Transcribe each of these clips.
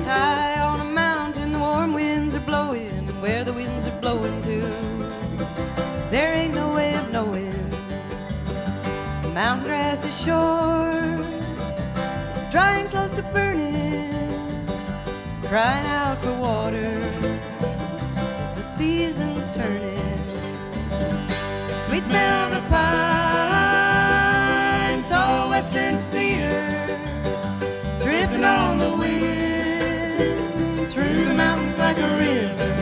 It's high on a mountain, the warm winds are blowing, and where the winds are blowing to, there ain't no way of knowing. The mountain grass is short, it's dry and close to burning, crying out for water as the season's turning. Sweet smell of the pines, tall western cedar, drifting on the wind through the mountains like a river.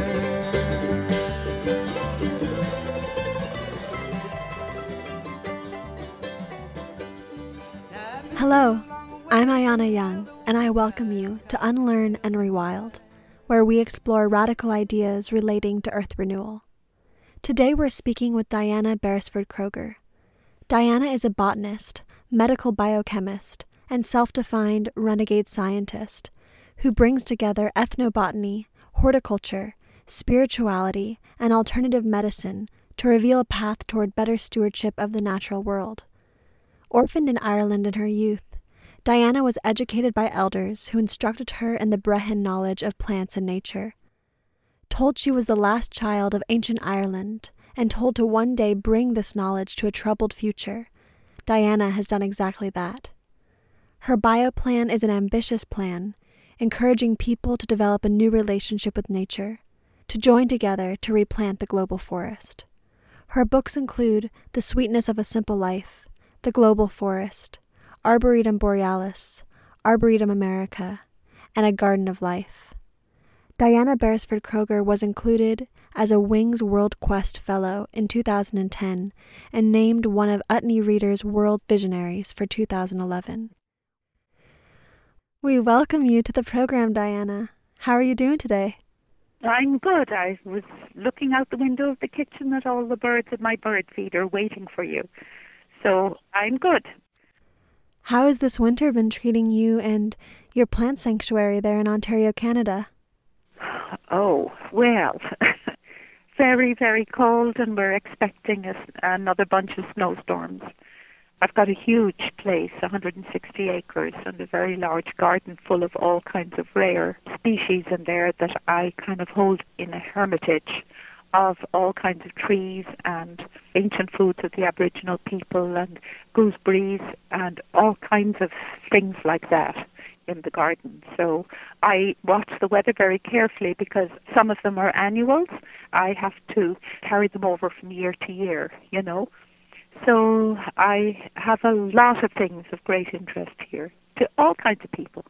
Hello, I'm Ayana Young, and I welcome you to Unlearn and Rewild, where we explore radical ideas relating to Earth renewal. Today we're speaking with Diana Beresford Kroeger. Diana is a botanist, medical biochemist, and self-defined renegade scientist who brings together ethnobotany, horticulture, spirituality, and alternative medicine to reveal a path toward better stewardship of the natural world. Orphaned in Ireland in her youth, Diana was educated by elders who instructed her in the Brehon knowledge of plants and nature. Told she was the last child of ancient Ireland, and told to one day bring this knowledge to a troubled future, Diana has done exactly that. Her bioplan is an ambitious plan, encouraging people to develop a new relationship with nature, to join together to replant the global forest. Her books include The Sweetness of a Simple Life, The Global Forest, Arboretum Borealis, Arboretum America, and A Garden of Life. Diana Beresford Kroeger was included as a Wings World Quest Fellow in 2010 and named one of Utne Reader's World Visionaries for 2011. We welcome you to the program, Diana. How are you doing today? I'm good. I was looking out the window of the kitchen at all the birds at my bird feeder waiting for you. So I'm good. How has this winter been treating you and your plant sanctuary there in Ontario, Canada? Oh, well, very, very cold, and we're expecting another bunch of snowstorms. I've got a huge place, 160 acres, and a very large garden full of all kinds of rare species in there that I kind of hold in a hermitage of all kinds of trees and ancient foods of the Aboriginal people and gooseberries and all kinds of things like that in the garden. So I watch the weather very carefully because some of them are annuals. I have to carry them over from year to year, you know. So I have a lot of things of great interest here to all kinds of people.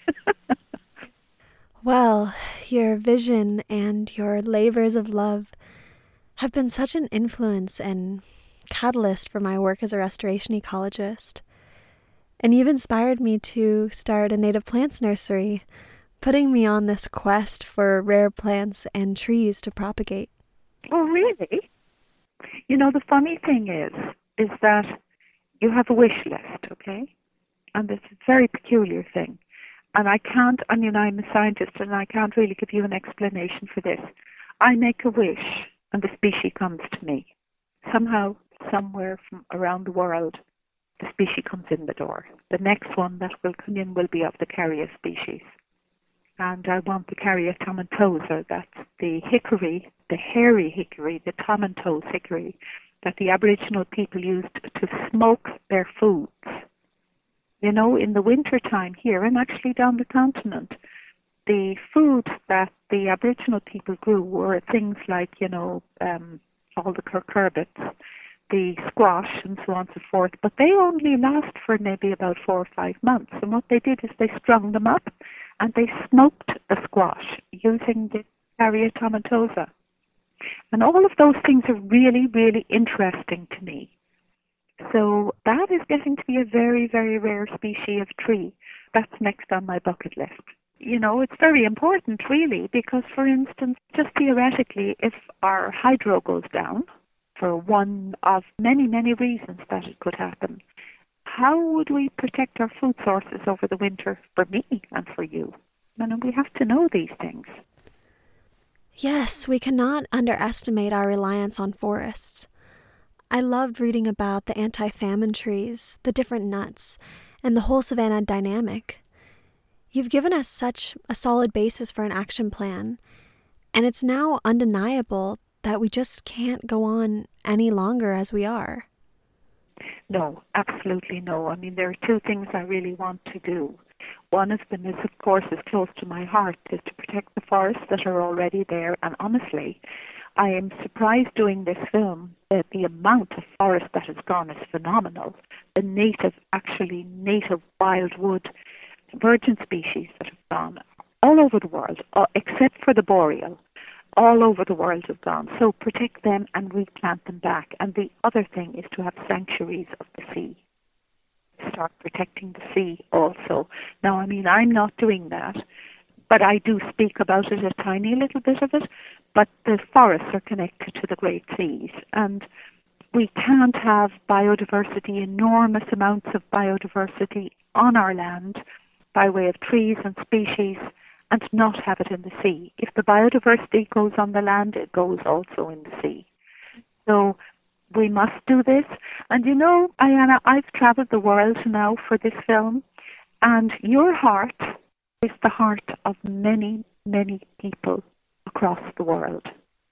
Well, your vision and your labors of love have been such an influence and catalyst for my work as a restoration ecologist. And you've inspired me to start a native plants nursery, putting me on this quest for rare plants and trees to propagate. Oh, really? You know, the funny thing is that you have a wish list, okay? And it's a very peculiar thing. And I'm a scientist and I can't really give you an explanation for this. I make a wish and the species comes to me. Somehow, somewhere from around the world, the species comes in the door. The next one that will come in will be of the carrier species. And I want the carrier tomentosa, that's the hickory, the hairy hickory, the tomentose hickory, that the Aboriginal people used to smoke their foods. You know, in the winter time here, and actually down the continent, the food that the Aboriginal people grew were things like, you know, all the cucurbits, the squash and so on and so forth, but they only last for maybe about 4 or 5 months. And what they did is they strung them up and they smoked the squash using the Carrier tomentosa. And all of those things are really, really interesting to me. So that is getting to be a very, very rare species of tree. That's next on my bucket list. You know, it's very important really because, for instance, just theoretically, if our hydro goes down, for one of many, many reasons that it could happen, how would we protect our food sources over the winter for me and for you? And we have to know these things. Yes, we cannot underestimate our reliance on forests. I loved reading about the anti-famine trees, the different nuts, and the whole savanna dynamic. You've given us such a solid basis for an action plan, and it's now undeniable that we just can't go on any longer as we are. No, absolutely no. I mean, there are two things I really want to do. One of them is, of course, is close to my heart, is to protect the forests that are already there. And honestly, I am surprised doing this film that the amount of forest that has gone is phenomenal. The native wildwood virgin species that have gone all over the world, except for the boreal, all over the world have gone. So protect them and replant them back. And the other thing is to have sanctuaries of the sea. Start protecting the sea also. Now, I mean, I'm not doing that, but I do speak about it, a tiny little bit of it, but the forests are connected to the great seas, and we can't have biodiversity, enormous amounts of biodiversity on our land by way of trees and species, and not have it in the sea. If the biodiversity goes on the land, it goes also in the sea. So we must do this. And you know, Ayanna, I've traveled the world now for this film, and your heart is the heart of many, many people across the world.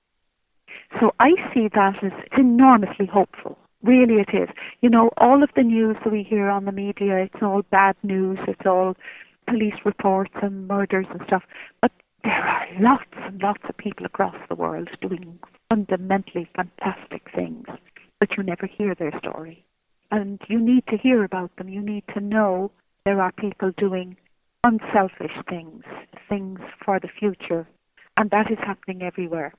So I see that as enormously hopeful. Really it is. You know, all of the news that we hear on the media, it's all bad news, it's all police reports and murders and stuff. But there are lots and lots of people across the world doing fundamentally fantastic things, but you never hear their story. And you need to hear about them. You need to know there are people doing unselfish things, things for the future. And that is happening everywhere.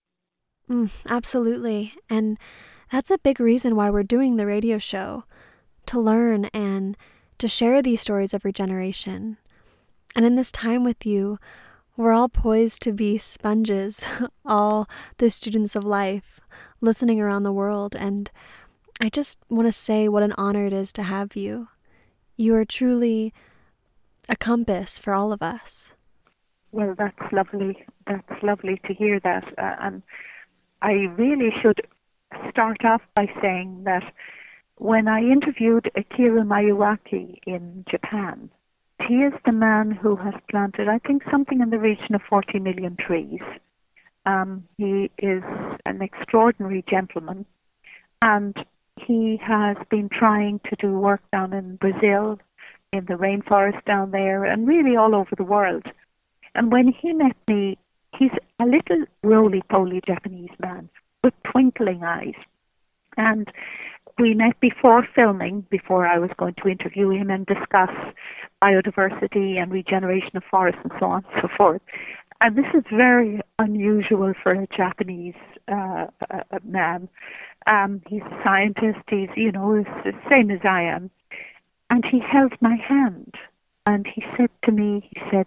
Absolutely. And that's a big reason why we're doing the radio show, to learn and to share these stories of regeneration. And in this time with you, we're all poised to be sponges, all the students of life, listening around the world. And I just want to say what an honor it is to have you. You are truly a compass for all of us. Well, that's lovely. That's lovely to hear that. And I really should start off by saying that when I interviewed Akira Miyawaki in Japan, he is the man who has planted, I think, something in the region of 40 million trees. He is an extraordinary gentleman, and he has been trying to do work down in Brazil, in the rainforest down there, and really all over the world. And when he met me, he's a little roly-poly Japanese man with twinkling eyes. And we met before filming, before I was going to interview him and discuss biodiversity and regeneration of forests and so on and so forth. And this is very unusual for a Japanese man. He's a scientist, he's the same as I am. And he held my hand and he said to me,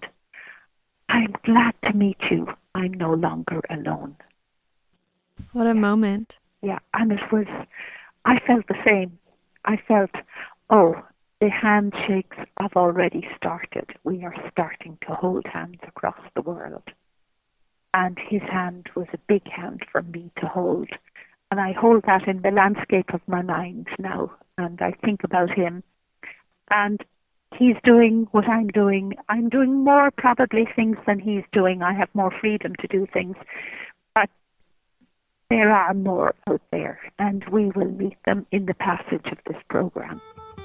"I'm glad to meet you. I'm no longer alone." What a moment. Yeah, and I felt the same. I felt, the handshakes have already started. We are starting to hold hands across the world. And his hand was a big hand for me to hold. And I hold that in the landscape of my mind now. And I think about him. And he's doing what I'm doing. I'm doing more probably things than he's doing. I have more freedom to do things. But there are more out there, and we will meet them in the passage of this program.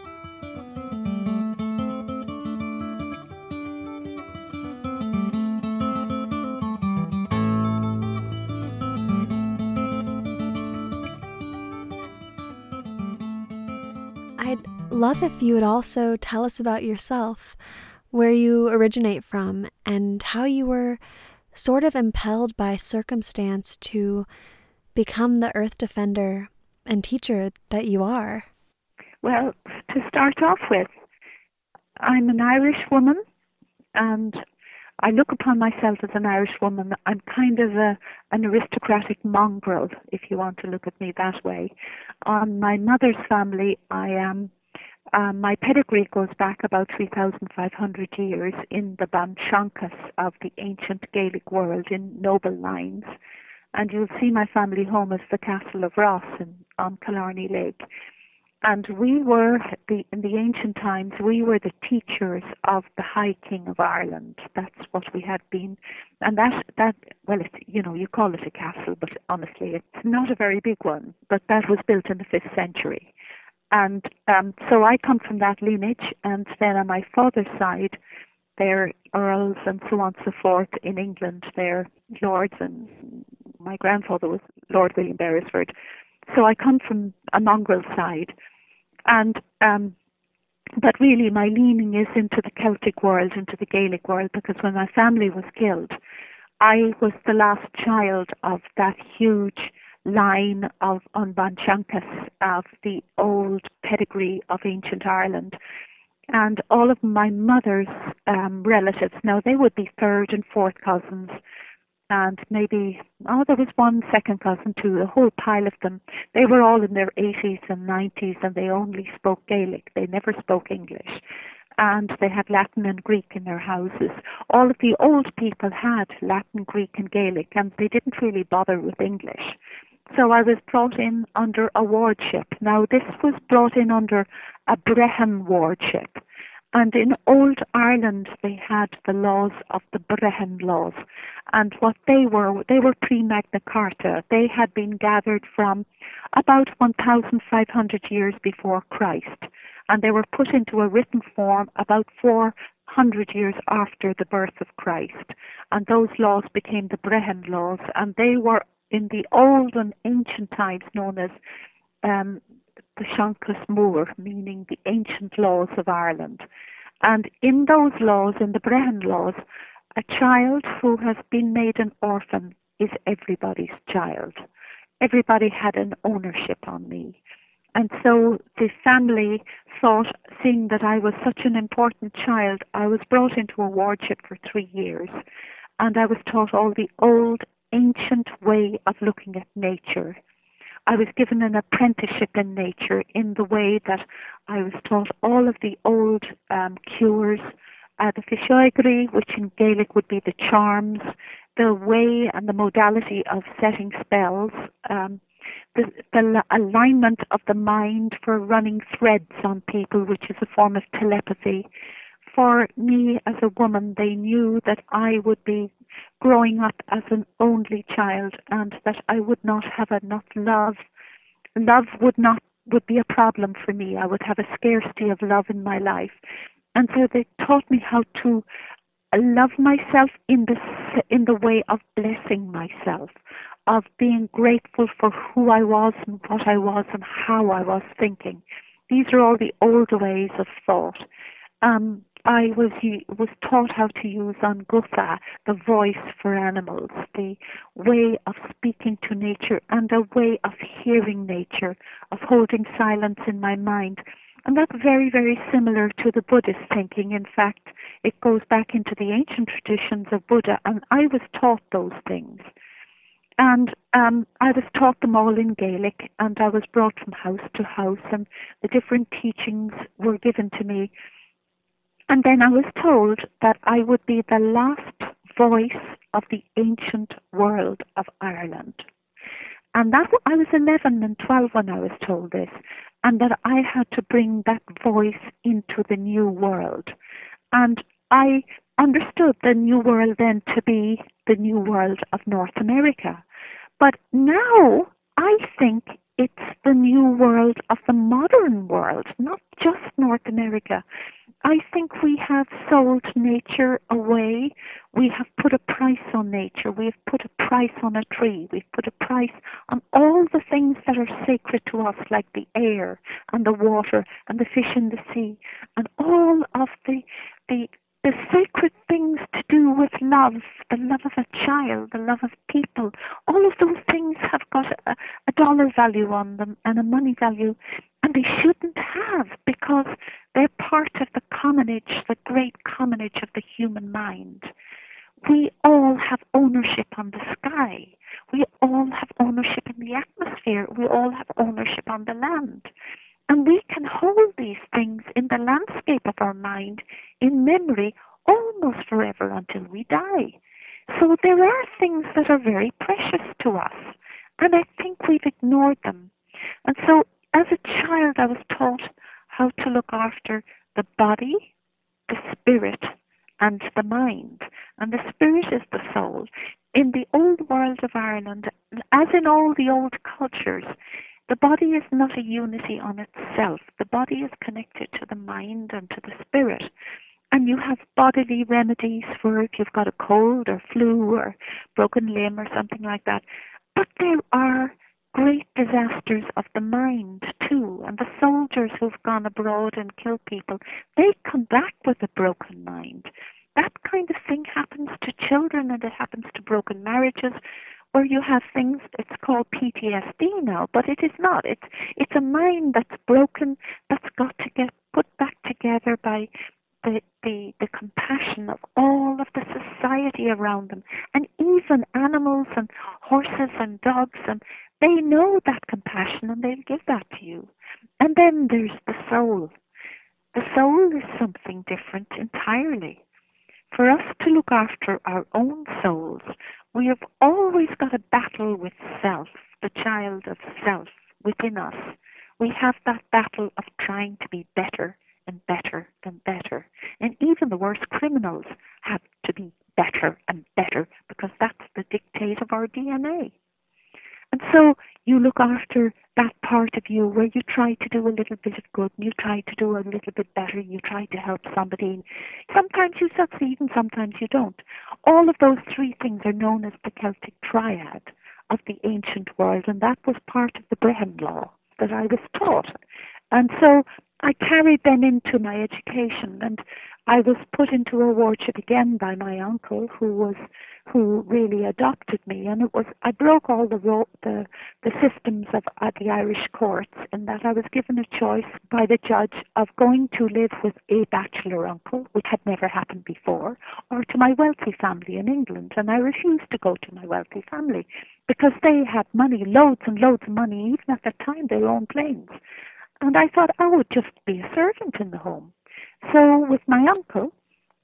I'd love if you would also tell us about yourself, where you originate from, and how you were sort of impelled by circumstance to become the earth defender and teacher that you are. Well, to start off with, I'm an Irish woman, and I look upon myself as an Irish woman. I'm kind of an aristocratic mongrel, if you want to look at me that way. On my mother's family, I am. My pedigree goes back about 3,500 years in the Banshankas of the ancient Gaelic world in noble lines. And you'll see my family home as the Castle of Ross on Killarney Lake. And we were, in the ancient times, we were the teachers of the High King of Ireland. That's what we had been. And well, you call it a castle, but honestly, it's not a very big one. But that was built in the 5th century. And so I come from that lineage. And then on my father's side, they're earls and so on and so forth in England. They're lords, and my grandfather was Lord William Beresford. So I come from a mongrel side. And but really my leaning is into the Celtic world, into the Gaelic world, because when my family was killed, I was the last child of that huge line of Unbanchankas, of the old pedigree of ancient Ireland. And all of my mother's relatives, now they would be 3rd and 4th cousins, and maybe, there was one second cousin too, a whole pile of them. They were all in their 80s and 90s, and they only spoke Gaelic. They never spoke English. And they had Latin and Greek in their houses. All of the old people had Latin, Greek, and Gaelic, and they didn't really bother with English. So I was brought in under a wardship. Now, this was brought in under a Brehon wardship. And in old Ireland, they had the laws of the Brehon laws. And what they were pre-Magna Carta. They had been gathered from about 1,500 years before Christ. And they were put into a written form about 400 years after the birth of Christ. And those laws became the Brehon laws. And they were in the old and ancient times known as the Seancas Mór, meaning the ancient laws of Ireland. And in those laws, in the Brehon laws, a child who has been made an orphan is everybody's child. Everybody had an ownership on me. And so the family thought, seeing that I was such an important child, I was brought into a wardship for 3 years. And I was taught all the old, ancient way of looking at nature. I was given an apprenticeship in nature in the way that I was taught all of the old cures, the Fishoigri, which in Gaelic would be the charms, the way and the modality of setting spells, the alignment of the mind for running threads on people, which is a form of telepathy. For me as a woman, they knew that I would be growing up as an only child and that I would not have enough love. Love would be a problem for me. I would have a scarcity of love in my life. And so they taught me how to love myself in the way of blessing myself, of being grateful for who I was and what I was and how I was thinking. These are all the old ways of thought. I was taught how to use an gutha, the voice for animals, the way of speaking to nature and a way of hearing nature, of holding silence in my mind. And that's very, very similar to the Buddhist thinking. In fact, it goes back into the ancient traditions of Buddha, and I was taught those things. And I was taught them all in Gaelic, and I was brought from house to house, and the different teachings were given to me. And then I was told that I would be the last voice of the ancient world of Ireland. And that I was 11 and 12 when I was told this, and that I had to bring that voice into the new world. And I understood the new world then to be the new world of North America. But now I think it's the new world of the modern world, not just North America. I think we have sold nature away. We have put a price on nature. We have put a price on a tree. We've put a price on all the things that are sacred to us, like the air and the water and the fish in the sea, and all of the sacred things to do with love, the love of a child, the love of people. All of those things have got a dollar value on them and a money value, and they shouldn't have, because they're part of the commonage, the great commonage of the human mind. We all have ownership on the sky. We all have ownership in the atmosphere. We all have ownership on the land. And we can hold these things in the landscape of our mind in memory almost forever until we die. So there are things that are very precious to us, and I think we've ignored them. And so as a child, I was taught how to look after the body, the spirit, and the mind. And the spirit is the soul. In the old world of Ireland, as in all the old cultures, the body is not a unity on itself. The body is connected to the mind and to the spirit. And you have bodily remedies for if you've got a cold or flu or broken limb or something like that. But there are great disasters of the mind too. And the soldiers who've gone abroad and killed people, they come back with a broken mind. That kind of thing happens to children, and it happens to broken marriages, where you have things, it's called PTSD now, but it is not. It's a mind that's broken, that's got to get put back together by the compassion of all of the society around them, and even animals and horses and dogs, and they know that compassion and they'll give that to you. And then there's the soul. The soul is something different entirely. For us to look after our own souls, we have always got a battle with self, the child of self within us. We have that battle of trying to be better and better and better. And even the worst criminals have to be better and better because that's the dictate of our DNA. And so you look after that part of you where you try to do a little bit of good, and you try to do a little bit better, you try to help somebody. Sometimes you succeed and sometimes you don't. All of those three things are known as the Celtic triad of the ancient world, and that was part of the Brehon Law that I was taught. And so I carried them into my education, and I was put into a wardship again by my uncle, who really adopted me. And I broke all the systems of the Irish courts, in that I was given a choice by the judge of going to live with a bachelor uncle, which had never happened before, or to my wealthy family in England. And I refused to go to my wealthy family because they had money, loads and loads of money, even at that time they owned planes. And I thought I would just be a servant in the home. So with my uncle,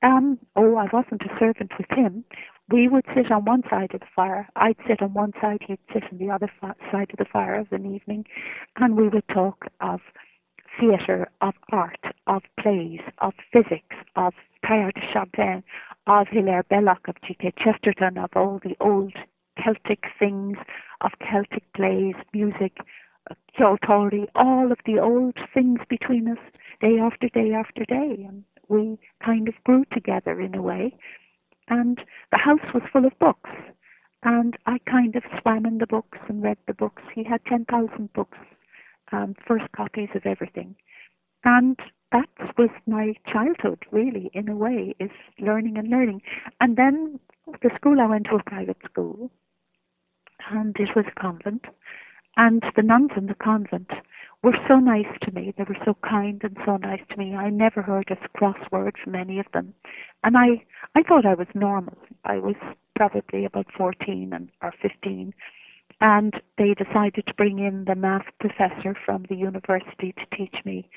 I wasn't a servant with him. We would sit on one side of the fire. I'd sit on one side, he'd sit on the other side of the fire of an evening, and we would talk of theatre, of art, of plays, of physics, of Teilhard de Chardin, of Hilaire Belloc, of G.K. Chesterton, of all the old Celtic things, of Celtic plays, music, Kjoltori, all of the old things between us, day after day after day. And we kind of grew together in a way. And the house was full of books. And I kind of swam in the books and read the books. He had 10,000 books, first copies of everything. And that was my childhood, really, in a way, is learning and learning. And then the school, I went to a private school, and it was a convent. And the nuns in the convent were so nice to me. They were so kind and so nice to me. I never heard a cross word from any of them. And I thought I was normal. I was probably about 14 or 15. And they decided to bring in the math professor from the university to teach me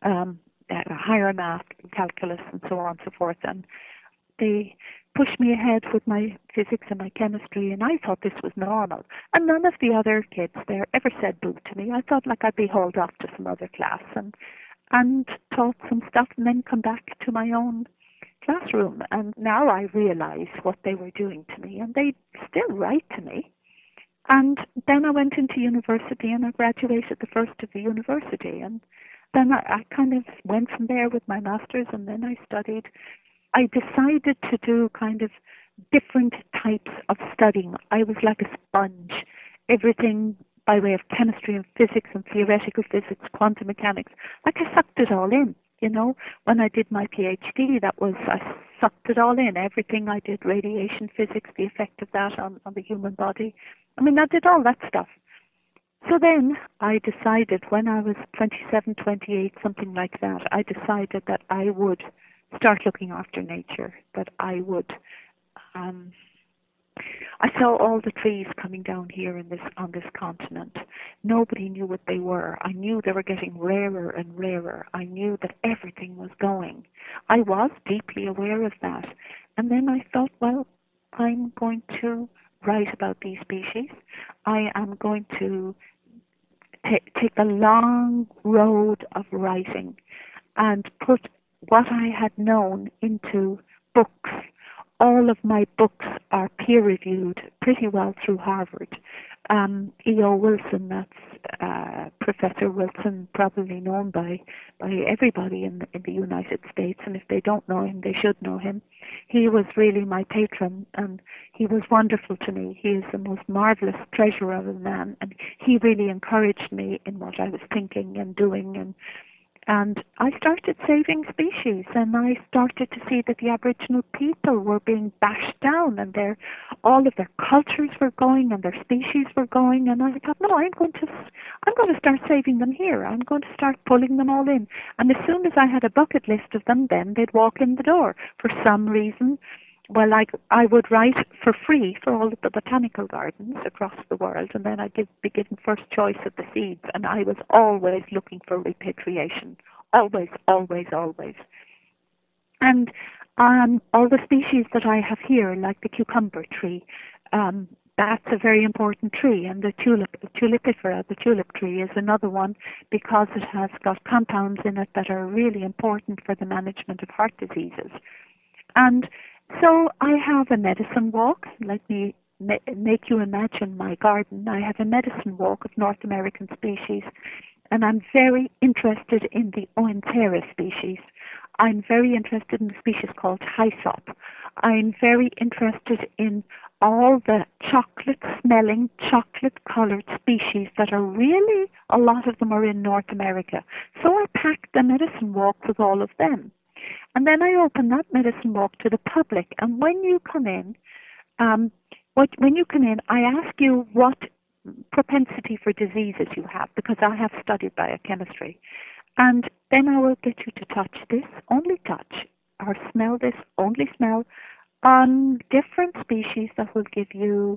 higher math, calculus, and so on and so forth. And they pushed me ahead with my physics and my chemistry, and I thought this was normal. And none of the other kids there ever said boo to me. I thought like I'd be hauled off to some other class and taught some stuff and then come back to my own classroom. And now I realize what they were doing to me, and they still write to me. And then I went into university and I graduated the first of the university. And then I kind of went from there with my master's, and then I studied. I decided to do kind of different types of studying. I was like a sponge, everything by way of chemistry and physics and theoretical physics, quantum mechanics. Like I sucked it all in, you know. When I did my PhD, I sucked it all in. Everything I did, radiation physics, the effect of that on the human body. I mean, I did all that stuff. So then I decided when I was 27, 28, something like that, I decided that I would start looking after nature, that I would, I saw all the trees coming down here on this continent. Nobody knew what they were. I knew they were getting rarer and rarer. I knew that everything was going. I was deeply aware of that. And then I thought, well, I'm going to write about these species. I am going to take the long road of writing and put what I had known into books. All of my books are peer-reviewed pretty well through Harvard. E.O. Wilson, that's Professor Wilson, probably known by everybody in the United States, and if they don't know him, they should know him. He was really my patron, and he was wonderful to me. He is the most marvelous treasure of a man, and he really encouraged me in what I was thinking and doing, and I started saving species, and I started to see that the Aboriginal people were being bashed down, and all of their cultures were going, and their species were going. And I thought, no, I'm going to start saving them here. I'm going to start pulling them all in. And as soon as I had a bucket list of them, then they'd walk in the door. For some reason, well, I would write for free for all of the botanical gardens across the world, and then I'd be given first choice of the seeds, and I was always looking for repatriation. Always, always, always. And all the species that I have here, like the cucumber tree, that's a very important tree, and the tulipifera, the tulip tree, is another one because it has got compounds in it that are really important for the management of heart diseases. And so I have a medicine walk. Let me make you imagine my garden. I have a medicine walk of North American species, and I'm very interested in the Oenthera species. I'm very interested in a species called hyssop. I'm very interested in all the chocolate-smelling, chocolate-colored species that are really, a lot of them are in North America. So I packed the medicine walk with all of them. And then I open that medicine walk to the public. And when you come in, I ask you what propensity for diseases you have, because I have studied biochemistry. And then I will get you to touch this, only touch, or smell this, only smell, on different species that will give you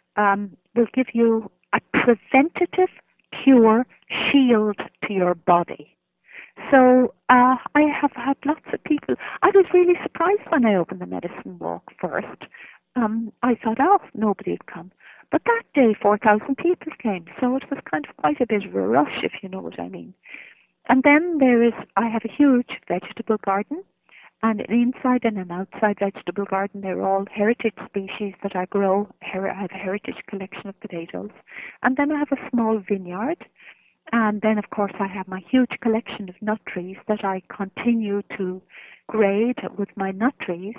a preventative cure shield to your body. So I have had lots of people. I was really surprised when I opened the medicine walk first. I thought, nobody had come. But that day, 4,000 people came. So it was kind of quite a bit of a rush, if you know what I mean. And then I have a huge vegetable garden, and an inside and an outside vegetable garden. They're all heritage species that I grow. I have a heritage collection of potatoes. And then I have a small vineyard. And then, of course, I have my huge collection of nut trees that I continue to grade with my nut trees.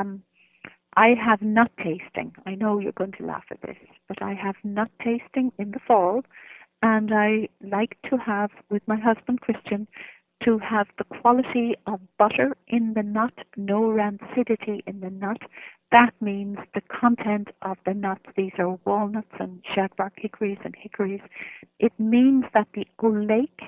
I have nut tasting. I know you're going to laugh at this, but I have nut tasting in the fall, and I like to have, with my husband Christian, to have the quality of butter in the nut, no rancidity in the nut. That means the content of the nuts, these are walnuts and shagbark hickories and hickories. It means that the oleic,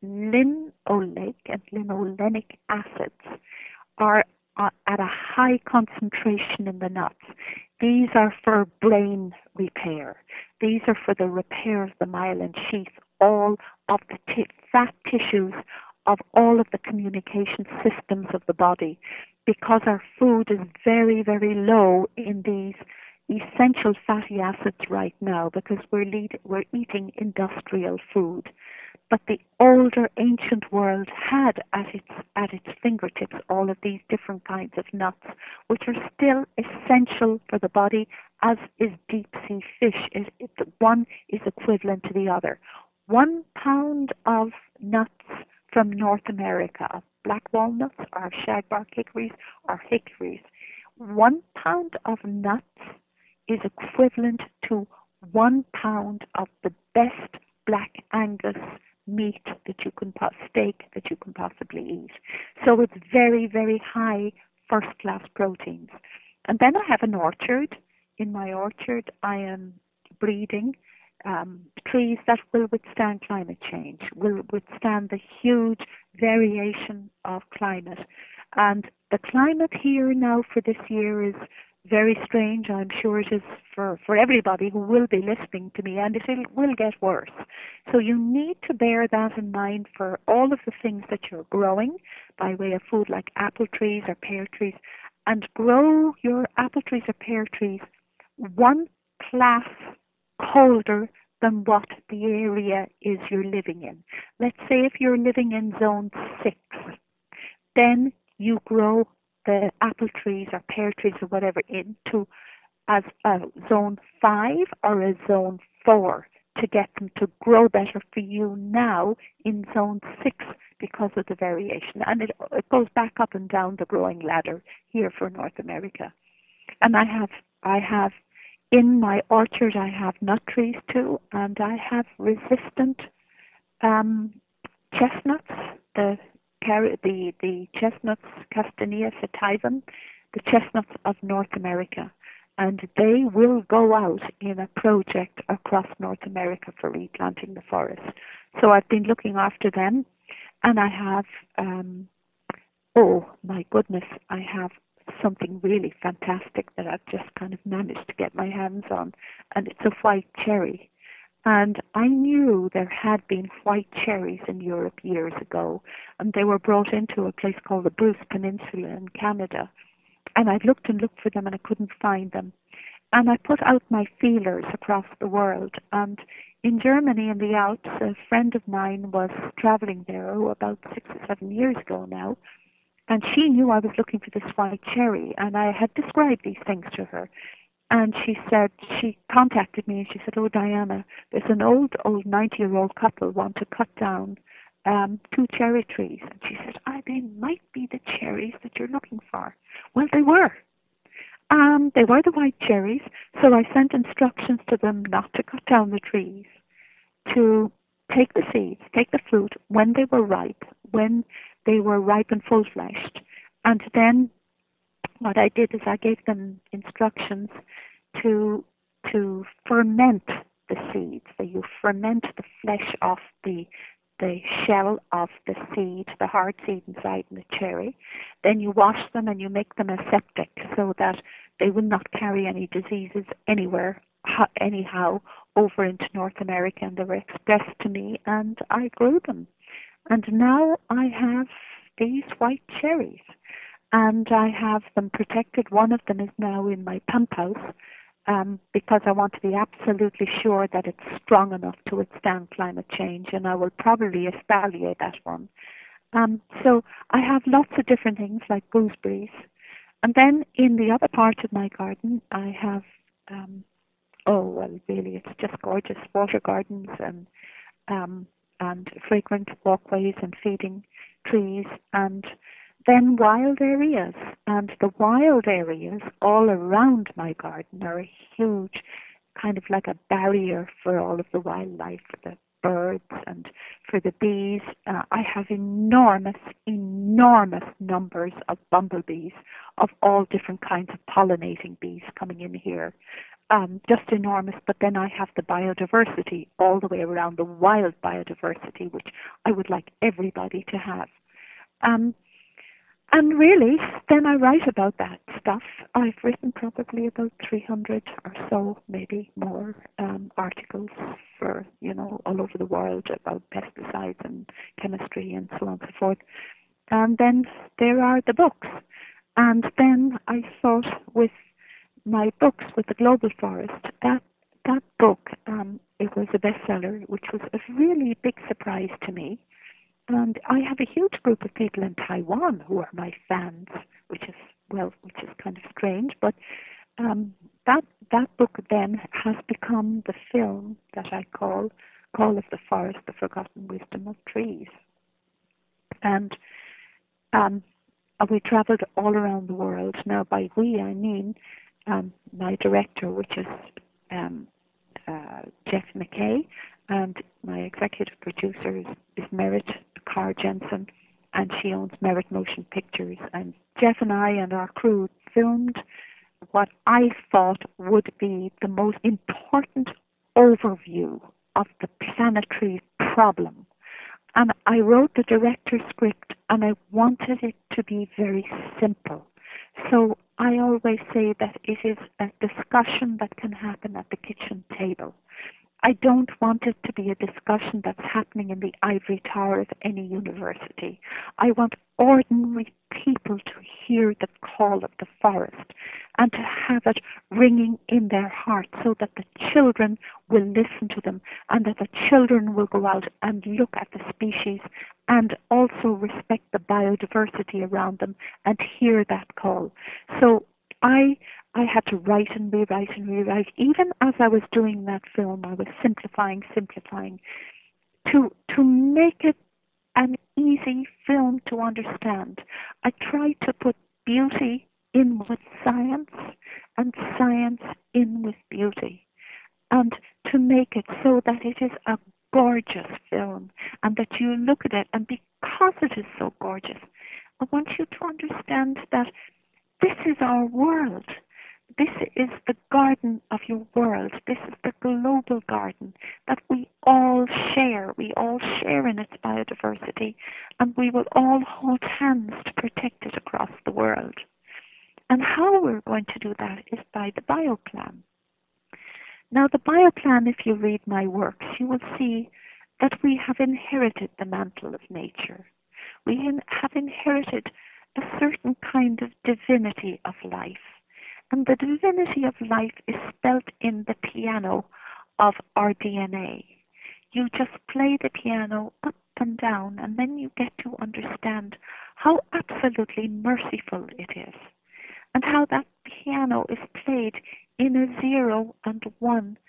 linoleic and linolenic acids are at a high concentration in the nuts. These are for brain repair. These are for the repair of the myelin sheath, all of the fat tissues of all of the communication systems of the body, because our food is very, very low in these essential fatty acids right now, because we're eating industrial food. But the older ancient world had at its fingertips all of these different kinds of nuts, which are still essential for the body, as is deep sea fish. One is equivalent to the other. 1 pound of nuts from North America, black walnuts or shagbark hickories or hickories, 1 pound of nuts is equivalent to 1 pound of the best black Angus meat steak that you can possibly eat. So it's very, very high first-class proteins. And then I have an orchard. In my orchard, I am breeding trees that will withstand climate change, will withstand the huge variation of climate. And the climate here now for this year is very strange. I'm sure it is for everybody who will be listening to me, and it will get worse. So you need to bear that in mind for all of the things that you're growing by way of food, like apple trees or pear trees, and grow your apple trees or pear trees 1 class colder than what the area is you're living in. Let's say if you're living in zone 6, then you grow the apple trees or pear trees or whatever into as a zone 5 or a zone 4 to get them to grow better for you now in zone 6 because of the variation. And it goes back up and down the growing ladder here for North America. And I have in my orchard, I have nut trees too, and I have resistant chestnuts, the chestnuts, Castanea sativum, the chestnuts of North America. And they will go out in a project across North America for replanting the forest. So I've been looking after them, and I have, oh my goodness, I have something really fantastic that I've just kind of managed to get my hands on, and it's a white cherry. And I knew there had been white cherries in Europe years ago, and they were brought into a place called the Bruce Peninsula in Canada. And I looked and looked for them, and I couldn't find them. And I put out my feelers across the world. And in Germany, in the Alps, a friend of mine was traveling there about 6 or 7 years ago now. And she knew I was looking for this white cherry. And I had described these things to her. And she contacted me and she said, "Oh, Diana, there's an old 90-year-old couple want to cut down 2 cherry trees." And she said, "They might be the cherries that you're looking for." Well, they were. They were the white cherries. So I sent instructions to them not to cut down the trees, to take the seeds, take the fruit when they were ripe and full-fleshed. And then what I did is I gave them instructions to ferment the seeds. So you ferment the flesh off the shell of the seed, the hard seed inside in the cherry. Then you wash them and you make them aseptic so that they will not carry any diseases anywhere, anyhow, over into North America. And they were expressed to me, and I grew them. And now I have these white cherries, and I have them protected. One of them is now in my pump house, because I want to be absolutely sure that it's strong enough to withstand climate change, and I will probably espalier that one. So I have lots of different things like gooseberries. And then in the other part of my garden, I have, really, it's just gorgeous water gardens and fragrant walkways and feeding trees, and then wild areas. And the wild areas all around my garden are a huge, kind of like a barrier for all of the wildlife, for the birds and for the bees. I have enormous numbers of bumblebees, of all different kinds of pollinating bees coming in here. Just enormous. But then I have the biodiversity all the way around, the wild biodiversity, which I would like everybody to have. And really, then I write about that stuff. I've written probably about 300 or so, maybe more, articles for, all over the world about pesticides and chemistry and so on and so forth. And then there are the books. And then I thought with my books, with the Global Forest, that book, it was a bestseller, which was a really big surprise to me. And I have a huge group of people in Taiwan who are my fans, which is kind of strange. But that book then has become the film that I call Call of the Forest, The Forgotten Wisdom of Trees. And we traveled all around the world. Now, by we, I mean my director, which is Jeff McKay, and my executive producer is Merit Carr Jensen, and she owns Merit Motion Pictures. And Jeff and I and our crew filmed what I thought would be the most important overview of the planetary problem. And I wrote the director's script, and I wanted it to be very simple. So I always say that it is a discussion that can happen at the kitchen table. I don't want it to be a discussion that's happening in the ivory tower of any university. I want ordinary people to hear the call of the forest and to have it ringing in their heart so that the children will listen to them and that the children will go out and look at the species and also respect the biodiversity around them and hear that call. So I had to write and rewrite and rewrite. Even as I was doing that film, I was simplifying to make it an easy film to understand. I tried to put beauty in with science and science in with beauty, and to make it so that it is a gorgeous film and that you look at it, and because it is so gorgeous, I want you to understand that this is our world. This is the garden of your world. This is the global garden that we all share. We all share in its biodiversity, and we will all hold hands to protect it across the world. And how we're going to do that is by the bioplan. Now, the bioplan, if you read my works, you will see that we have inherited the mantle of nature. We have inherited a certain kind of divinity of life. And the divinity of life is spelt in the piano of our DNA. You just play the piano up and down, and then you get to understand how absolutely merciful it is, and how that piano is played in a 0 and 1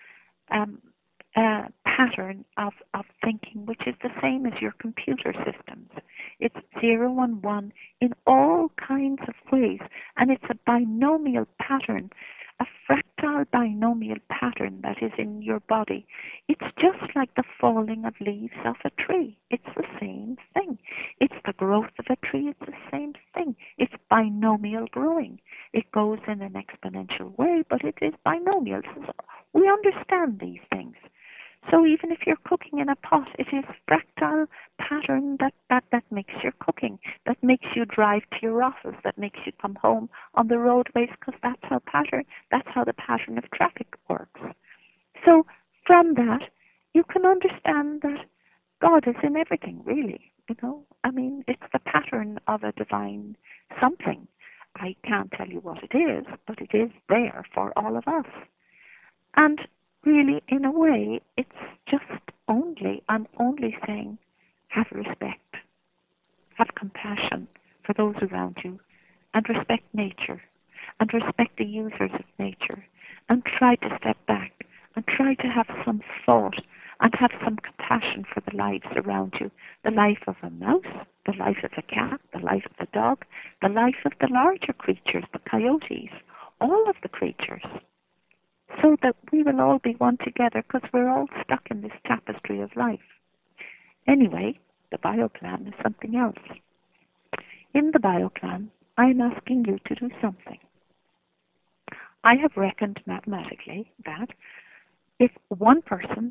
pattern of thinking, which is the same as your computer systems. It's 0 and 1 in all kinds of ways, and it's a binomial pattern, a fractal binomial pattern that is in your body. It's just like the falling of leaves off a tree. It's the same thing. It's the growth of a tree. It's the same thing. It's binomial growing. It goes in an exponential way, but it is binomial. So we understand these things. So even if you're cooking in a pot, it is fractal pattern that makes your cooking, that makes you drive to your office, that makes you come home on the roadways, because that's how the pattern of traffic works. So from that, you can understand that God is in everything, really. I mean, it's the pattern of a divine something. I can't tell you what it is, but it is there for all of us. And really, in a way, it's just I'm only saying, have respect, have compassion for those around you, and respect nature, and respect the users of nature, and try to step back, and try to have some thought, and have some compassion for the lives around you, the life of a mouse, the life of a cat, the life of the dog, the life of the larger creatures, the coyotes, all of the creatures, so that we will all be one together, because we're all stuck in this tapestry of life. Anyway, the bioplan is something else. In the bioplan, I'm asking you to do something. I have reckoned mathematically that if one person,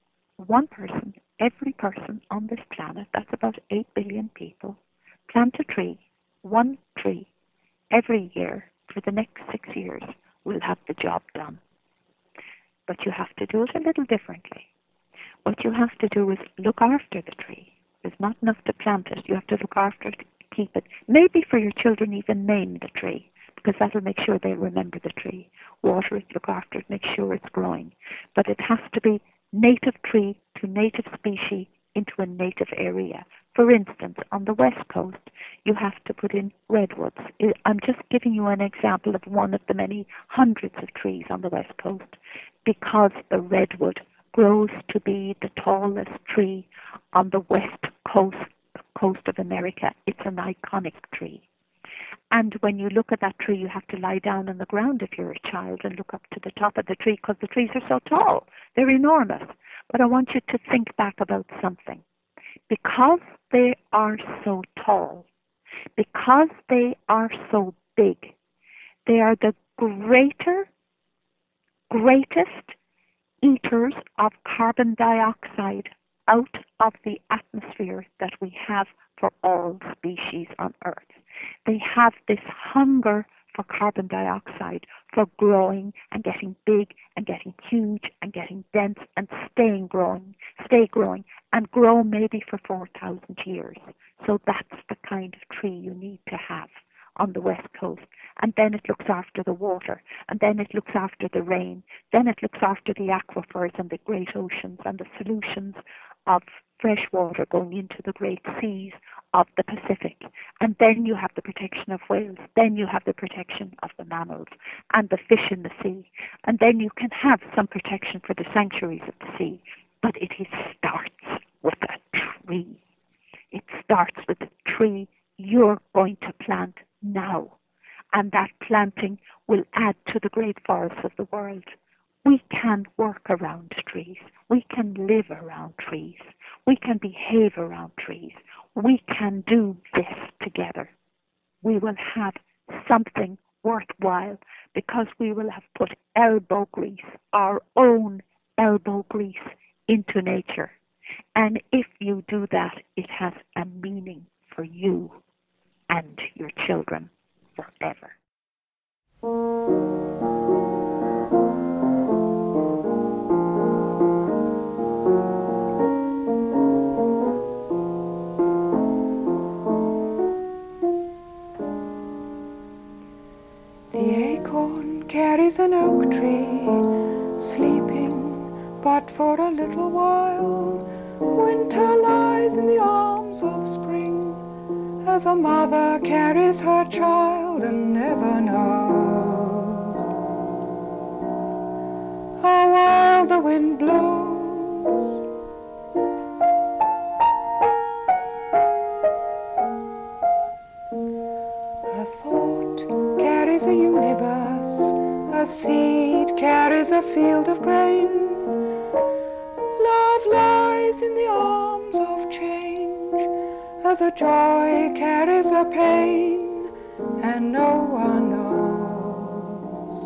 every person on this planet, that's about 8 billion people, plant a tree, one tree, every year for the next 6 years, we'll have the job done. But you have to do it a little differently. What you have to do is look after the tree. There's not enough to plant it. You have to look after it, keep it. Maybe for your children even name the tree, because that'll make sure they remember the tree. Water it, look after it, make sure it's growing. But it has to be native tree to native species into a native area. For instance, on the West Coast, you have to put in redwoods. I'm just giving you an example of one of the many hundreds of trees on the West Coast, because the redwood grows to be the tallest tree on the West Coast of America. It's an iconic tree. And when you look at that tree, you have to lie down on the ground if you're a child and look up to the top of the tree, because the trees are so tall. They're enormous. But I want you to think back about something. Because they are so tall, because they are so big, they are the greatest eaters of carbon dioxide out of the atmosphere that we have for all species on Earth. They have this hunger for carbon dioxide, for growing and getting big and getting huge and getting dense and stay growing, and grow maybe for 4,000 years. So that's the kind of tree you need to have on the west coast, and then it looks after the water, and then it looks after the rain, then it looks after the aquifers and the great oceans and the solutions of fresh water going into the great seas of the Pacific. And then you have the protection of whales, then you have the protection of the mammals and the fish in the sea, and then you can have some protection for the sanctuaries of the sea. But it starts with a tree. It starts with a tree you're going to plant now. And that planting will add to the great forests of the world. We can work around trees. We can live around trees. We can behave around trees. We can do this together. We will have something worthwhile because we will have put elbow grease, our own elbow grease, into nature. And if you do that, it has a meaning for you and your children forever. The acorn carries an oak tree, sleeping but for a little while. Winter lies in the arms of spring, as a mother carries her child and never knows how wild the wind blows. A thought carries a universe, a seed carries a field of grain. Love lies in the arms of change, as a joy carries a pain, and no one knows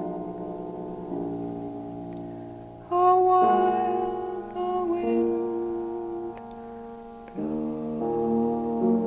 how wild the wind blows.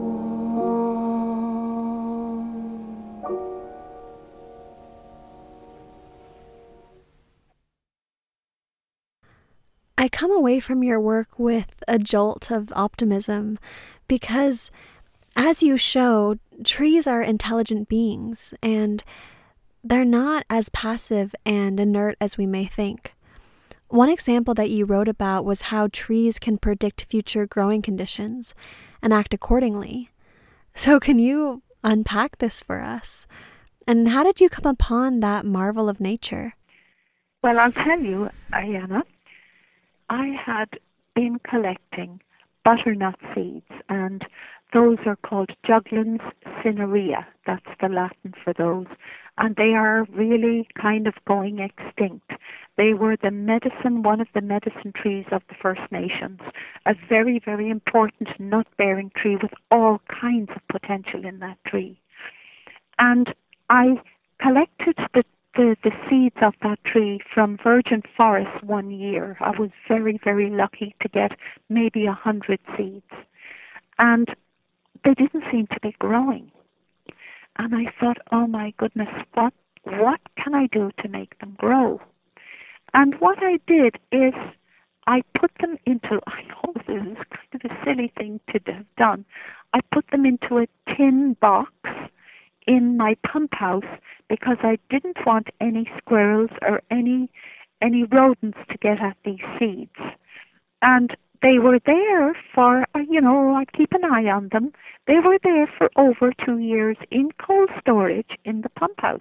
I come away from your work with a jolt of optimism because, as you show, trees are intelligent beings and they're not as passive and inert as we may think. One example that you wrote about was how trees can predict future growing conditions and act accordingly. So can you unpack this for us? And how did you come upon that marvel of nature? Well, I'll tell you, Ayana, I had been collecting butternut seeds, and those are called Juglans cinerea. That's the Latin for those. And they are really kind of going extinct. They were the medicine, one of the medicine trees of the First Nations, a very, very important nut-bearing tree with all kinds of potential in that tree. And I collected the seeds of that tree from virgin forest one year. I was very, very lucky to get maybe 100 seeds. And they didn't seem to be growing. And I thought, oh my goodness, what can I do to make them grow? And what I did is I put them into, I know this is kind of a silly thing to have done, I put them into a tin box in my pump house because I didn't want any squirrels or any rodents to get at these seeds. And they were there for, I'd keep an eye on them. They were there for over 2 years in cold storage in the pump house.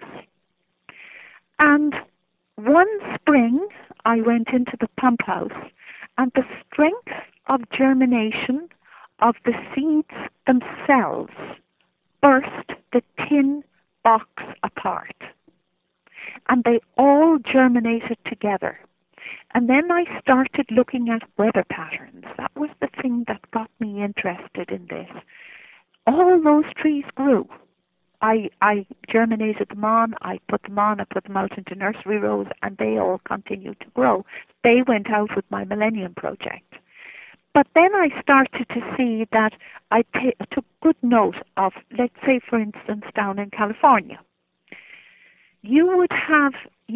And one spring, I went into the pump house, and the strength of germination of the seeds themselves burst the tin box apart. And they all germinated together. And then I started looking at weather patterns. That was the thing that got me interested in this. All those trees grew. I germinated them on, I put them out into nursery rows, and they all continued to grow. They went out with my Millennium Project. But then I started to see that I took good note of, let's say, for instance, down in California. You would have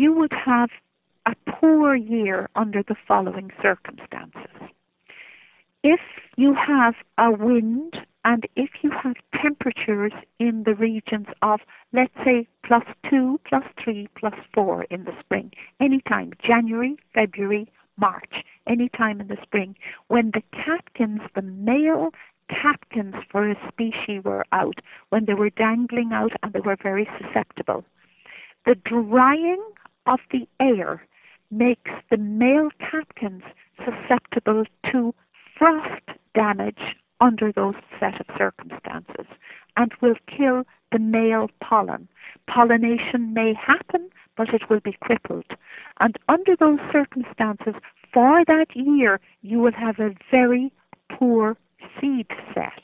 a poor year under the following circumstances. If you have a wind And if you have temperatures in the regions of, let's say, +2, +3, +4 in the spring, anytime, January, February, March, anytime in the spring, when the catkins, the male catkins for a species were out, when they were dangling out and they were very susceptible, the drying of the air makes the male catkins susceptible to frost damage under those set of circumstances and will kill the male pollen. Pollination may happen, but it will be crippled. And under those circumstances, for that year, you will have a very poor seed set.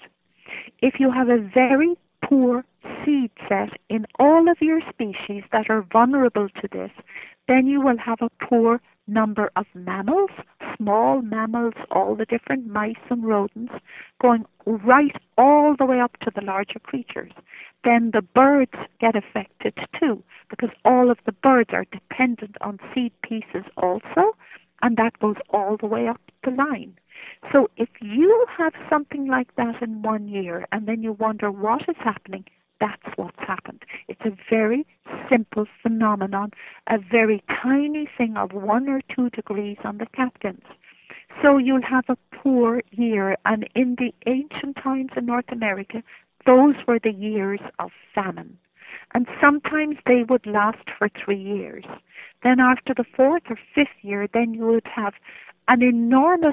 If you have a very poor seed set in all of your species that are vulnerable to this, then you will have a poor number of mammals, small mammals, all the different mice and rodents, going right all the way up to the larger creatures. Then the birds get affected too, because all of the birds are dependent on seed pieces also, and that goes all the way up the line. So if you have something like that in 1 year and then you wonder what is happening, that's what's happened. It's a very simple phenomenon, a very tiny thing of 1 or 2 degrees on the catkins. So you'll have a poor year, and in the ancient times in North America, those were the years of famine. And sometimes they would last for 3 years. Then after the 4th or 5th year, then you would have an enormous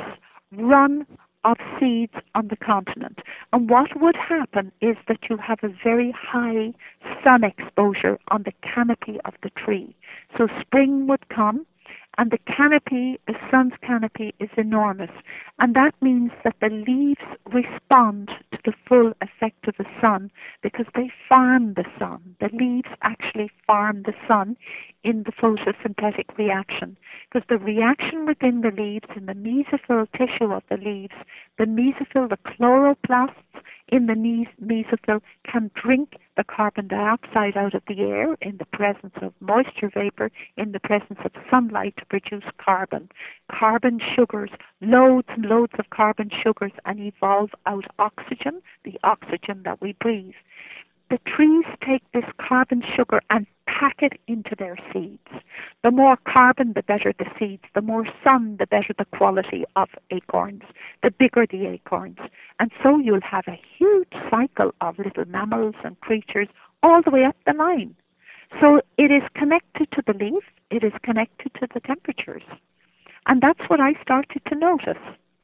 run of seeds on the continent. And what would happen is that you have a very high sun exposure on the canopy of the tree. So spring would come, and the canopy, the sun's canopy, is enormous. And that means that the leaves respond to the full effect of the sun because they farm the sun. The leaves actually farm the sun in the photosynthetic reaction, because the reaction within the leaves, in the mesophyll tissue of the leaves, the mesophyll, the chloroplasts in the mesophyll can drink the carbon dioxide out of the air in the presence of moisture vapor, in the presence of sunlight to produce carbon. Carbon sugars, loads and loads of carbon sugars, and evolve out oxygen, the oxygen that we breathe. The trees take this carbon sugar and pack it into their seeds. The more carbon, the better the seeds. The more sun, the better the quality of acorns, the bigger the acorns. And so you'll have a huge cycle of little mammals and creatures all the way up the line. So it is connected to the leaf, it is connected to the temperatures. And that's what I started to notice.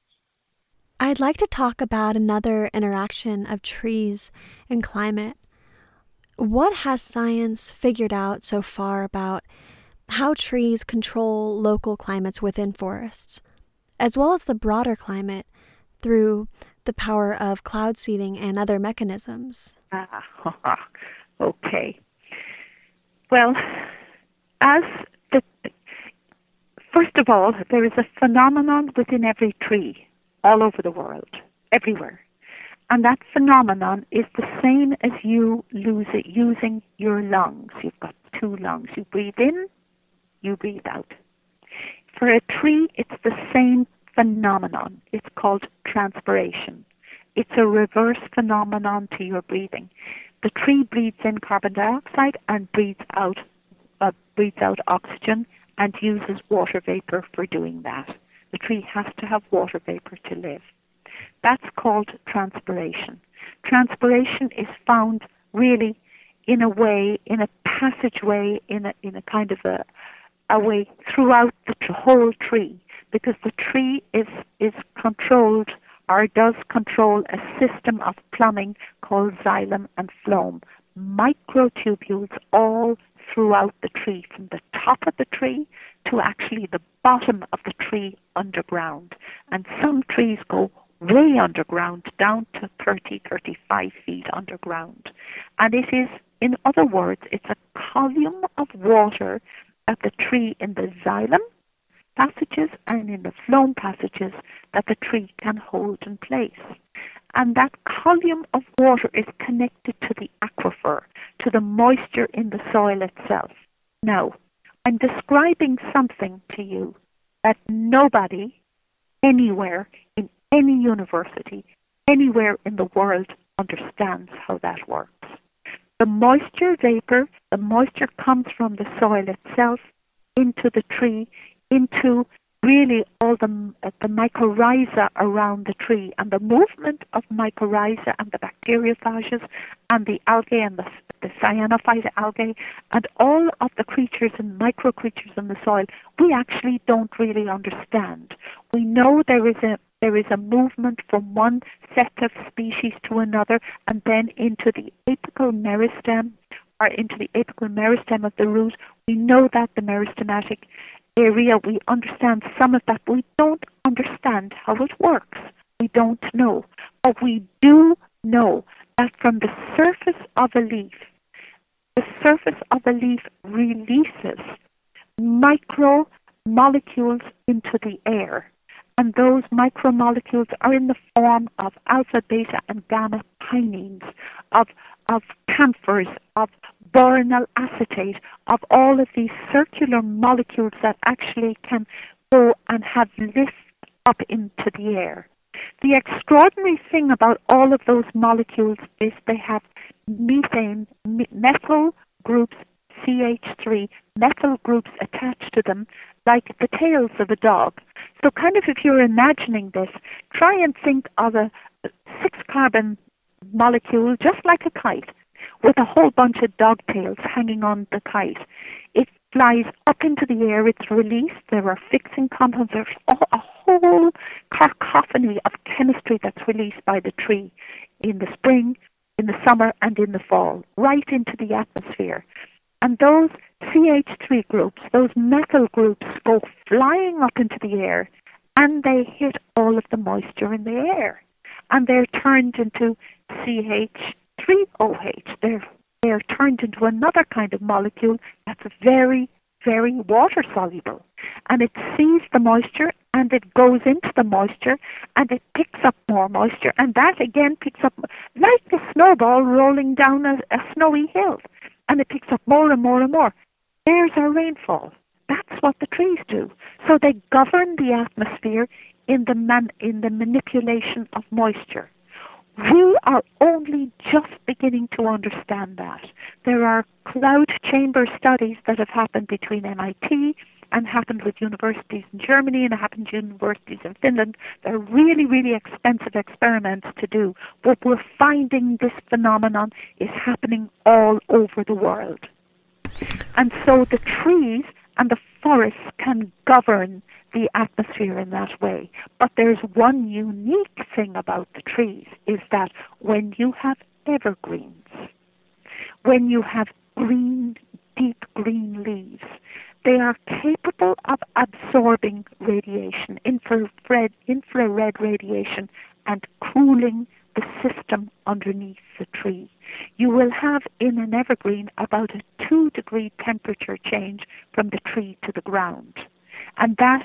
I'd like to talk about another interaction of trees and climate. What has science figured out so far about how trees control local climates within forests, as well as the broader climate through the power of cloud seeding and other mechanisms? Okay. Well, first of all, there is a phenomenon within every tree all over the world, everywhere. And that phenomenon is the same as you using your lungs. You've got 2 lungs. You breathe in, you breathe out. For a tree, it's the same phenomenon. It's called transpiration. It's a reverse phenomenon to your breathing. The tree breathes in carbon dioxide and breathes out oxygen and uses water vapor for doing that. The tree has to have water vapor to live. That's called transpiration. Transpiration is found really in a way, in a passageway, in a kind of a way throughout the whole tree, because the tree is controlled or does control a system of plumbing called xylem and phloem, microtubules all throughout the tree, from the top of the tree to actually the bottom of the tree underground. And some trees go way underground, down to 30, 35 feet underground. And it is, in other words, it's a column of water that the tree in the xylem passages and in the phloem passages that the tree can hold in place. And that column of water is connected to the aquifer, to the moisture in the soil itself. Now, I'm describing something to you that nobody anywhere in any university anywhere in the world understands how that works. The moisture vapor, the moisture comes from the soil itself into the tree, into really all the mycorrhiza around the tree, and the movement of mycorrhiza and the bacteriophages and the algae and the cyanophyte algae and all of the creatures and micro creatures in the soil, we actually don't really understand. We know there is a movement from one set of species to another and then into the apical meristem or into the apical meristem of the root. We know that the meristematic area, we understand some of that. We don't understand how it works. We don't know. But we do know that from the surface of a leaf, the surface of a leaf releases micromolecules into the air. And those micromolecules are in the form of alpha, beta, and gamma pinene, of camphors, of borenyl acetate, of all of these circular molecules that actually can go and have lift up into the air. The extraordinary thing about all of those molecules is they have methane, methyl groups, CH3, methyl groups attached to them, like the tails of a dog. So kind of if you're imagining this, try and think of a 6-carbon molecule just like a kite with a whole bunch of dog tails hanging on the kite. It flies up into the air, it's released, there are fixing compounds, there's a whole cacophony of chemistry that's released by the tree in the spring, in the summer, and in the fall, right into the atmosphere. And those CH3 groups, those methyl groups, go flying up into the air, and they hit all of the moisture in the air. And they're turned into CH3OH. They're turned into another kind of molecule that's very, very water-soluble. And it sees the moisture, and it goes into the moisture, and it picks up more moisture, and that again picks up, like a snowball rolling down a snowy hill. And it picks up more and more and more. There's our rainfall. That's what the trees do. So they govern the atmosphere in the manipulation of moisture. We are only just beginning to understand that. There are cloud chamber studies that have happened between MIT and happened with universities in Germany and happened with universities in Finland. They're really, really expensive experiments to do, but we're finding this phenomenon is happening all over the world. And so the trees and the forests can govern the atmosphere in that way. But there's one unique thing about the trees, is that when you have evergreens, when you have green, deep green leaves, they are capable of absorbing radiation, infrared radiation, and cooling the system underneath the tree. You will have in an evergreen about a 2-degree temperature change from the tree to the ground. And that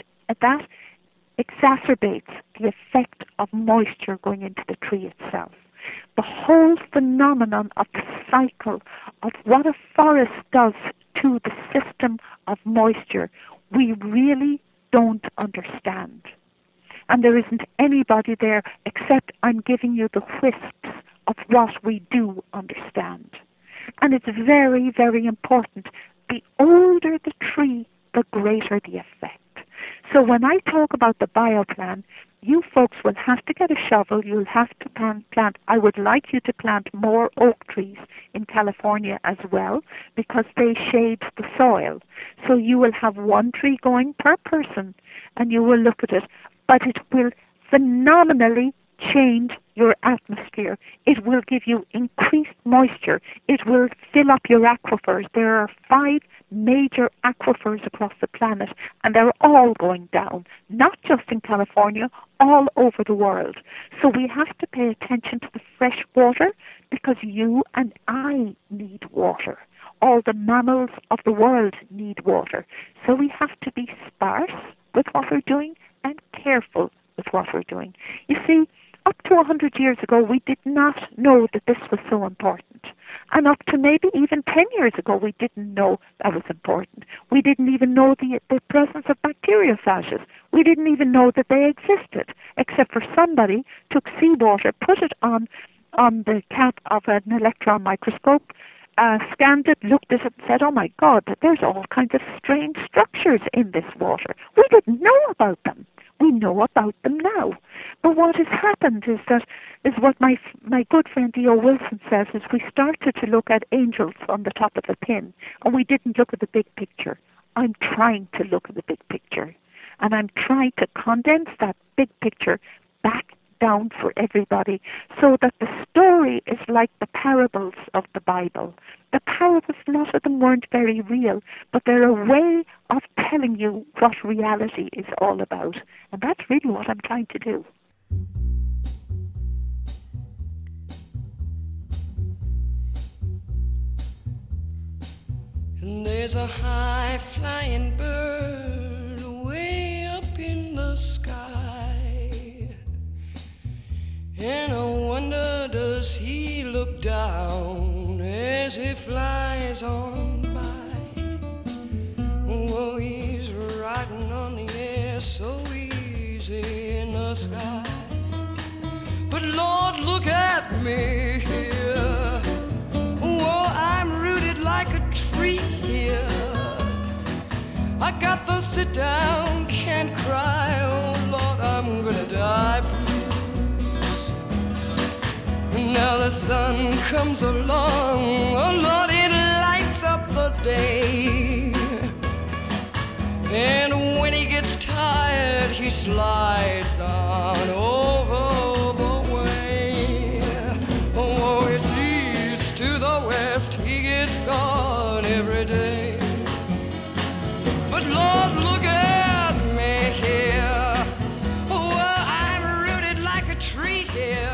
exacerbates the effect of moisture going into the tree itself. The whole phenomenon of the cycle of what a forest does to the system of moisture, we really don't understand. And there isn't anybody there except I'm giving you the wisps of what we do understand. And it's very, very important. The older the tree, the greater the effect. So when I talk about the bioplan, you folks will have to get a shovel, you'll have to plant. I would like you to plant more oak trees in California as well, because they shade the soil. So you will have one tree going per person, and you will look at it, but it will phenomenally change your atmosphere. It will give you increased moisture. It will fill up your aquifers. There are 5 major aquifers across the planet, and they're all going down, not just in California, all over the world. So we have to pay attention to the fresh water, because you and I need water. All the mammals of the world need water. So we have to be sparse with what we're doing and careful with what we're doing. You see, up to 100 years ago, we did not know that this was so important. And up to maybe even 10 years ago, we didn't know that was important. We didn't even know the presence of bacteriophages. We didn't even know that they existed, except for somebody took seawater, put it on the cap of an electron microscope, scanned it, looked at it, and said, oh my God, there's all kinds of strange structures in this water. We didn't know about them. We know about them now. But what has happened is what my good friend E.O. Wilson says, is we started to look at angels on the top of the pin, and we didn't look at the big picture. I'm trying to look at the big picture, and I'm trying to condense that big picture back down for everybody, so that the story is like the parables of the Bible. The parables, a lot of them weren't very real, but they're a way of telling you what reality is all about. And that's really what I'm trying to do. And there's a high-flying bird way up in the sky, and I wonder, does he look down as he flies on by? Oh, he's riding on the air so easy in the sky. But Lord, look at me here. Oh, I'm rooted like a tree here. I got the sit down, can't cry. Oh Lord, I'm gonna die. Now the sun comes along, oh Lord, it lights up the day. And when he gets tired, he slides on over the way. Oh, it's east to the west, he gets gone every day. But Lord, look at me here. Oh, I'm rooted like a tree here.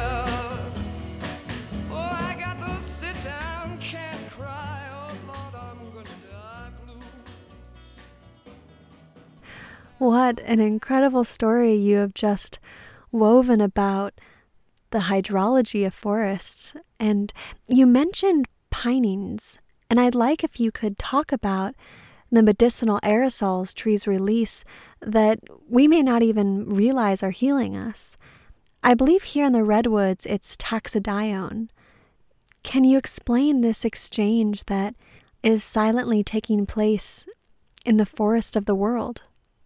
What an incredible story you have just woven about the hydrology of forests. And you mentioned pinings, and I'd like if you could talk about the medicinal aerosols trees release that we may not even realize are healing us. I believe here in the redwoods it's taxodione. Can you explain this exchange that is silently taking place in the forest of the world?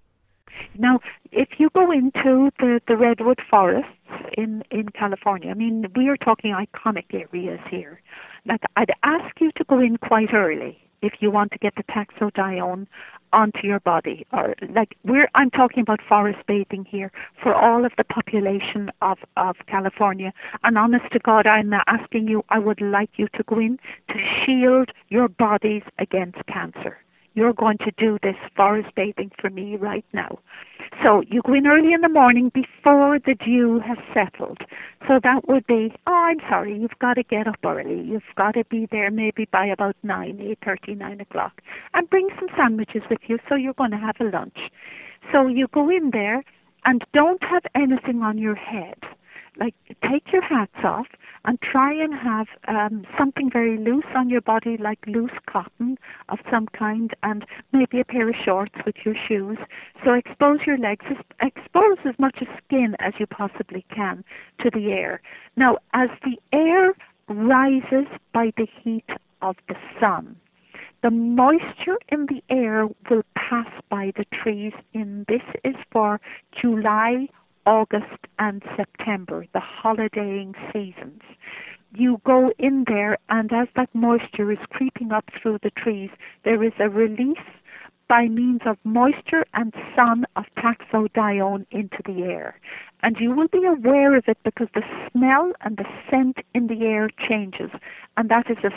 Now, if you go into the redwood forests in California, I mean, we are talking iconic areas here. Like, I'd ask you to go in quite early if you want to get the taxodione onto your body. Or I'm talking about forest bathing here for all of the population of California. And honest to God, I'm asking you, I would like you to go in to shield your bodies against cancer. You're going to do this forest bathing for me right now. So you go in early in the morning before the dew has settled. So that would be, you've got to get up early. You've got to be there maybe by about 8:30, 9 o'clock. And bring some sandwiches with you, so you're going to have a lunch. So you go in there and don't have anything on your head. Like, take your hats off and try and have something very loose on your body, like loose cotton of some kind, and maybe a pair of shorts with your shoes. So expose your legs, expose as much of skin as you possibly can to the air. Now, as the air rises by the heat of the sun, the moisture in the air will pass by the trees. This is for July, August and September, the holidaying seasons. You go in there, and as that moisture is creeping up through the trees, there is a release by means of moisture and sun of taxodione into the air. And you will be aware of it because the smell and the scent in the air changes. And that is a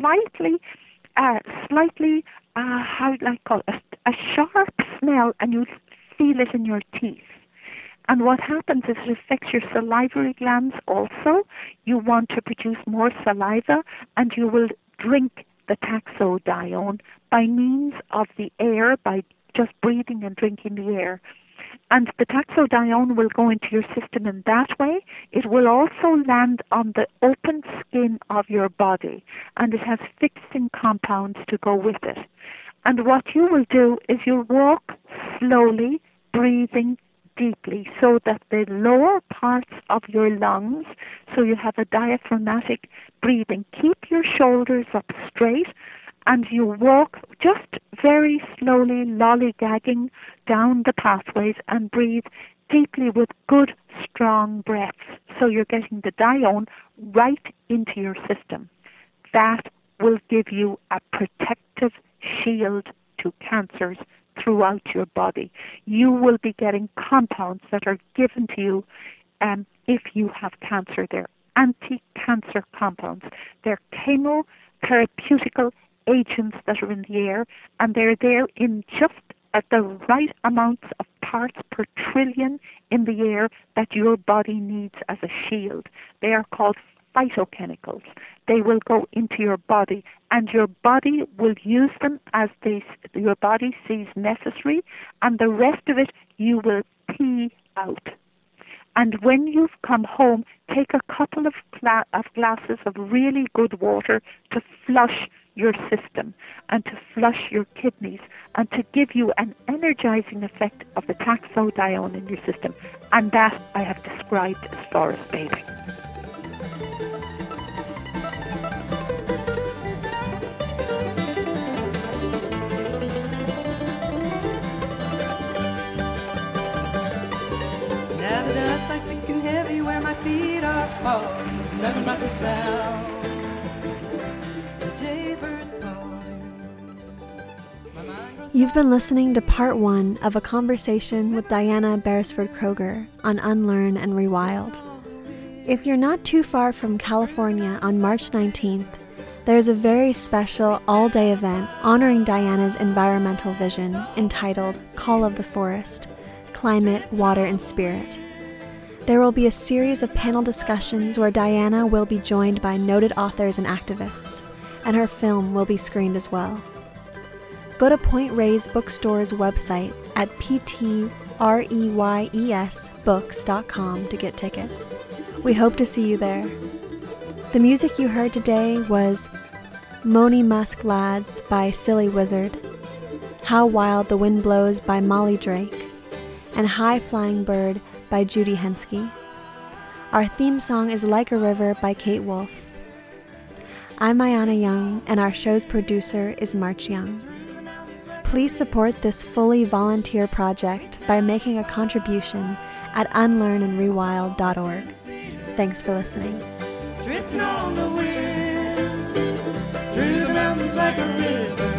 a sharp smell, and you feel it in your teeth. And what happens is it affects your salivary glands also. You want to produce more saliva, and you will drink the taxodione by means of the air, by just breathing and drinking the air. And the taxodione will go into your system in that way. It will also land on the open skin of your body, and it has fixing compounds to go with it. And what you will do is you'll walk slowly, breathing deeply, so that the lower parts of your lungs, so you have a diaphragmatic breathing, keep your shoulders up straight, and you walk just very slowly, lollygagging down the pathways and breathe deeply with good, strong breaths. So you're getting the dione right into your system. That will give you a protective shield to cancers throughout your body. You will be getting compounds that are given to you if you have cancer. They're anti-cancer compounds. They're chemotherapeutical agents that are in the air, and they're there in just at the right amounts of parts per trillion in the air that your body needs as a shield. They are called phytochemicals. They will go into your body, and your body will use them as your body sees necessary, and the rest of it you will pee out. And when you've come home, take a couple of glasses of really good water to flush your system and to flush your kidneys and to give you an energizing effect of the taxodione in your system. And that I have described as forest bathing. Now the dust lies thick and heavy where my feet are falling. There's nothing but the sound. The jaybirds calling. My mind grows You've been listening to part 1 of a conversation with Diana Beresford Kroger on Unlearn and Rewild. If you're not too far from California on March 19th, there's a very special all-day event honoring Diana's environmental vision entitled Call of the Forest, Climate, Water, and Spirit. There will be a series of panel discussions where Diana will be joined by noted authors and activists, and her film will be screened as well. Go to Point Reyes Bookstore's website at ptreYesbooks.com to get tickets. We hope to see you there. The music you heard today was Moni Musk Lads by Silly Wizard, How Wild the Wind Blows by Molly Drake, and High Flying Bird by Judy Henske. Our theme song is Like a River by Kate Wolf. I'm Ayana Young, and our show's producer is March Young. Please support this fully volunteer project by making a contribution at unlearnandrewild.org. Thanks for listening. drifting on the wind through the mountains like a river.